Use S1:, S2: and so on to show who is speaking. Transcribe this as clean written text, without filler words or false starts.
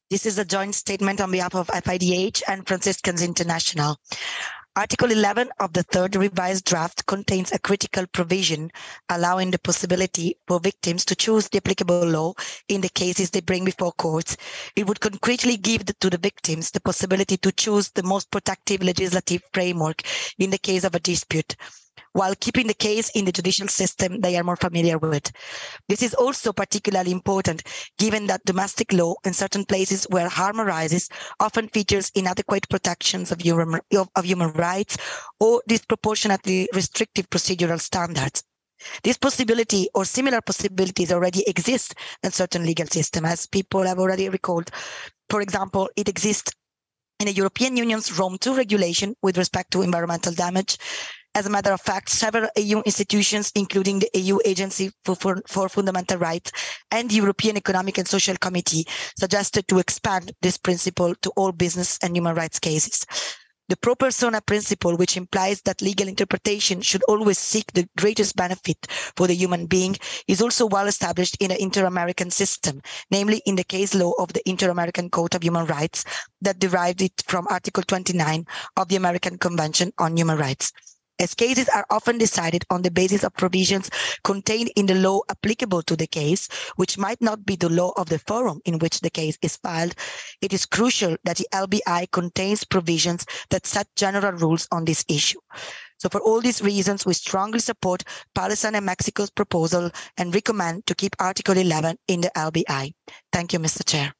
S1: This is a joint statement on behalf of FIDH and Franciscans International. Article 11 of the third revised draft contains a critical provision allowing the possibility for victims to choose the applicable law in the cases they bring before courts. It would concretely give to the victims the possibility to choose the most protective legislative framework in the case of a dispute, while keeping the case in the judicial system they are more familiar with. This is also particularly important given that domestic law in certain places where harm arises often features inadequate protections of human rights or disproportionately restrictive procedural standards. This possibility or similar possibilities already exist in certain legal systems, as people have already recalled. For example, it exists in the European Union's Rome II regulation with respect to environmental damage. As a matter of fact, several EU institutions, including the EU Agency for Fundamental Rights and the European Economic and Social Committee, suggested to expand this principle to all business and human rights cases. The pro persona principle, which implies that legal interpretation should always seek the greatest benefit for the human being, is also well established in the Inter-American system, namely in the case law of the Inter-American Court of Human Rights that derived it from Article 29 of the American Convention on Human Rights. As cases are often decided on the basis of provisions contained in the law applicable to the case, which might not be the law of the forum in which the case is filed, it is crucial that the LBI contains provisions that set general rules on this issue. So for all these reasons, we strongly support Palestine and Mexico's proposal and recommend to keep Article 11 in the LBI. Thank you, Mr. Chair.